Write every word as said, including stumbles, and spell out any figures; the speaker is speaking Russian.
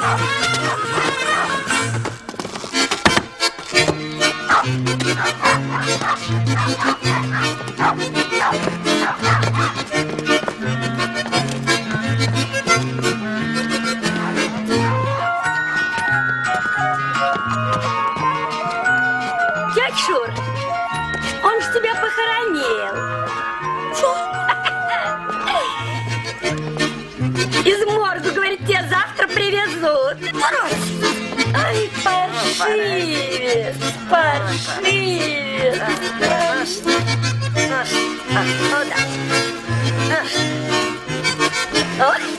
Дядь Шур, он ж тебя похоронил. Из морга, говорит, тебя завтра привезут. Ай, паршивец, паршивец. Ну да. Ох.